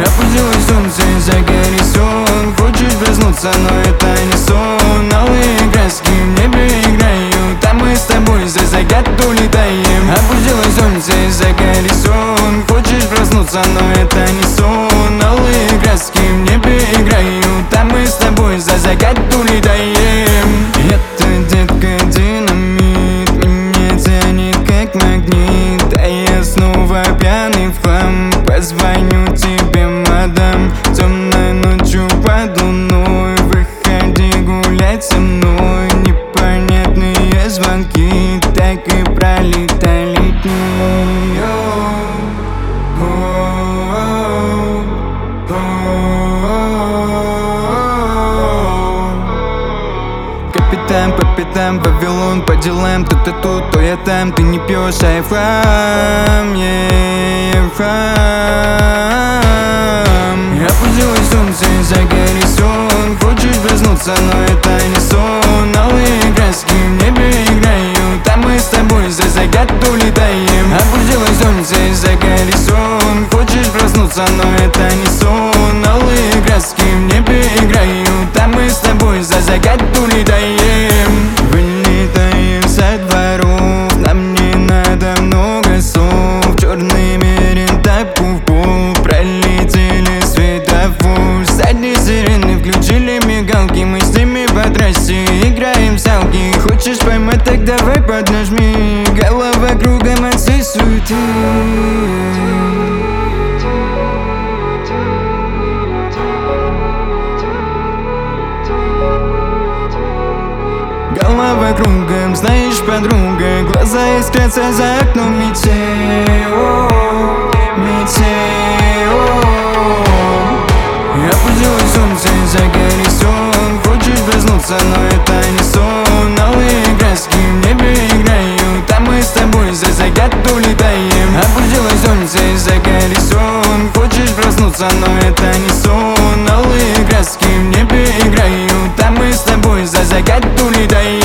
Опустилось солнце за горизонт. Хочешь проснуться, но это не сон. Алые краски в небе играют, а мы с тобой за загадку летаем. Опустилось солнце за горизонт. Хочешь проснуться, но это не сон. Алые краски в небе играют, а мы с тобой за загадку летаем. Это, детка, динамит, меня тянет как магнит, а я снова пьяный в хлам. Позвоню тебе, мадам, темной ночью под луной. Выходи гулять со мной. Непонятные звонки так и пролетали дни. Капитан по пятам, Вавилон по делам. То ты тут, то я там, ты не пьешь, а я в хлам, я в хлам. Опустилось солнце за горизонт. Хочешь проснуться, но это не сон. Алые краски в небе играют, а мы с тобой за загадку летаем. Опустилось солнце за горизонт. Хочешь проснуться, но это не сон. Алые краски в небе играют, а мы с тобой за загадку летаем. Вылетаем со дворов, нам не надо много слов. Черный мерин тапку в пол, пролетели светофор. Сзади сирены включили мигалки, мы с ними по трассе играем в салки. Хочешь поймать, так давай поднажми. Голова кругом от всей суеты. Голова кругом, знаешь, подруга, глаза искрятся за окном метео, метео. Опустилось солнце за горизонт. Хочешь проснуться, но это не сон. Алые краски в небе играют, а мы с тобой за загадку летаем. Опустилось солнце за горизонт. Хочешь проснуться, но это не сон. Алые краски в небе играют, а мы с тобой за загадку летаем.